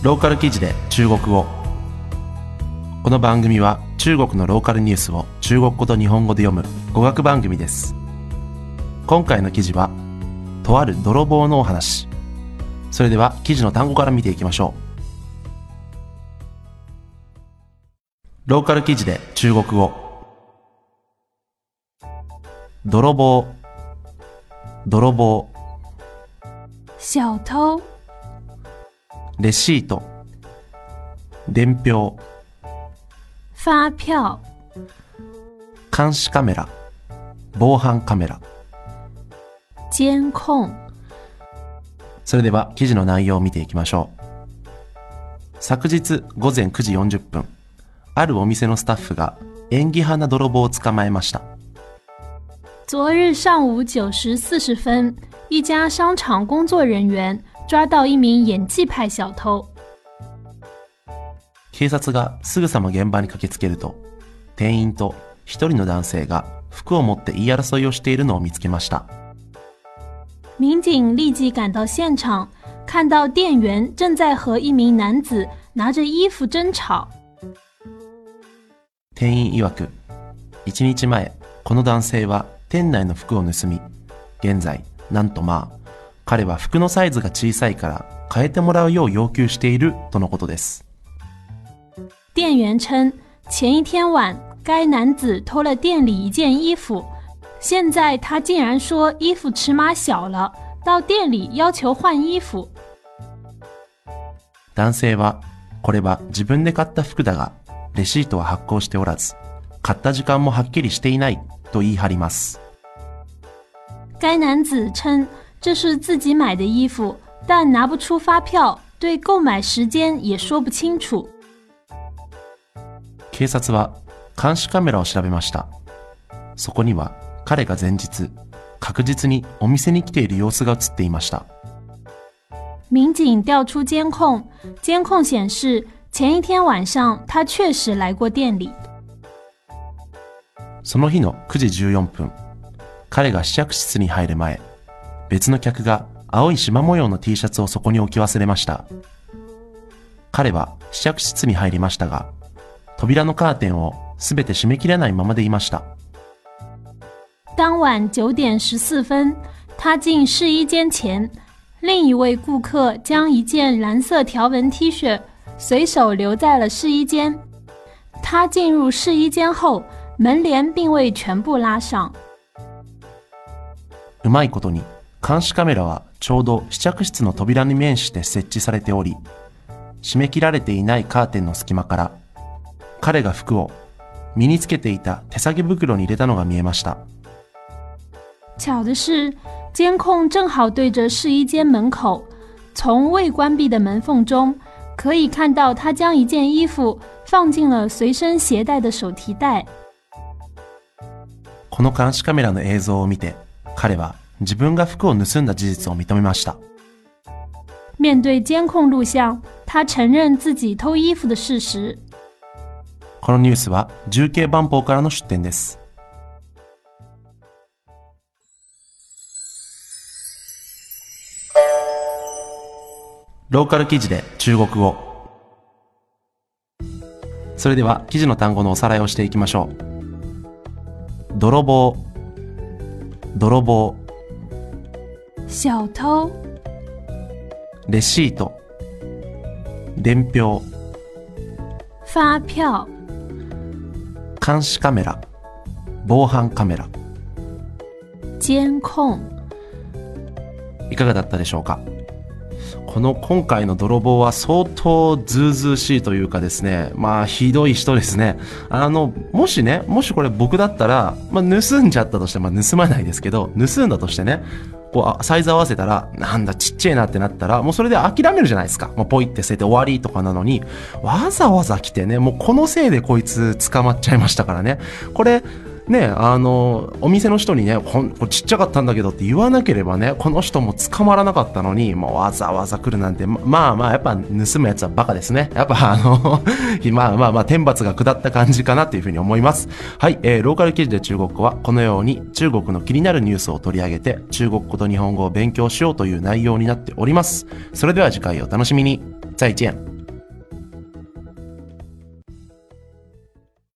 ローカル記事で中国語。この番組は中国のローカルニュースを中国語と日本語で読む語学番組です。今回の記事はとある泥棒のお話。それでは記事の単語から見ていきましょう。ローカル記事で中国語。泥棒、泥棒。 小偷、 レシート、伝票、 发票、 監視カメラ、防犯カメラ。 监控。 それでは記事の内容を見ていきましょう。昨日午前9時40分、あるお店のスタッフが演技派な泥棒を捕まえました。 昨日上午9時40分，一家商场工作人員抓到一名演技派小偷。 警察がすぐさま現場に駆けつけると、店員と一人の男性が服を持って言い争いをしているのを見つけました。 民警立即赶到现場，看到店員正在和一名男子拿着衣服争吵。 店員曰く、1日前、この男性は店内の服を盗み、現在、なんと彼は服のサイズが小さいから変えてもらうよう要求しているとのことです。 店員称，前一天晚，该男子偷了店里一件衣服，现在他竟然说衣服尺码小了，到店里要求换衣服。 男性は、これは自分で買った服だが、レシートは発行しておらず、買った時間もはっきりしていないと言い張ります。 该男子称，这是自己买的衣服，但拿不出发票，对购买时间也说不清楚。 警察は監視カメラを調べました。そこには彼が前日、確実にお店に来ている様子が映っていました。 民警调出监控，监控显示前一天晚上他确实来过店里。 その日の9時14分、彼が試着室に入る前、別の客が青い縞模様の T シャツをそこに置き忘れました。彼は試着室に入りましたが、扉のカーテンをすべて閉め切れないままでいました。 当晚9点14分，他进试衣间前，另一位顾客将一件蓝色条纹 T 恤随手留在了试衣间。他进入试衣间后，门帘并未全部拉上。 うまいことに、監視カメラはちょうど試着室の扉に面して設置されており、閉め切られていないカーテンの隙間から、彼が服を身につけていた手提げ袋に入れたのが見えました。 巧的是，监控正好对着试衣间门口，从未关闭的门缝中，可以看到他将一件衣服放进了随身携带的手提袋。 この監視カメラの映像を見て、彼は自分が服を盗んだ事実を認めました。 面对监控录像，他承認自己偷衣服的事實。 このニュースは重慶万宝からの出典です。ローカル記事で中国語。それでは記事の単語のおさらいをしていきましょう。泥棒、泥棒。 小偷、 レシート、伝票、 发票、 監視カメラ、防犯カメラ。 监控。 いかがだったでしょうか。今回の泥棒は相当ずうずうしいというかですね、ひどい人ですね。もしこれ僕だったら、盗んじゃったとして、盗まないですけど、盗んだとしてね、サイズ合わせたら、なんだちっちゃいなってなったら、もうそれで諦めるじゃないですか。もうポイって捨てて終わりとかなのに、わざわざ来てね、もうこのせいでこいつ捕まっちゃいましたからね。これ、ね、お店の人にね、これちっちゃかったんだけどって言わなければね、この人も捕まらなかったのに、もうわざわざ来るなんて、やっぱ盗むやつはバカですね。やっぱ天罰が下った感じかなというふうに思います。はい、ローカル記事で中国語はこのように中国の気になるニュースを取り上げて、中国語と日本語を勉強しようという内容になっております。それでは次回お楽しみに。再见。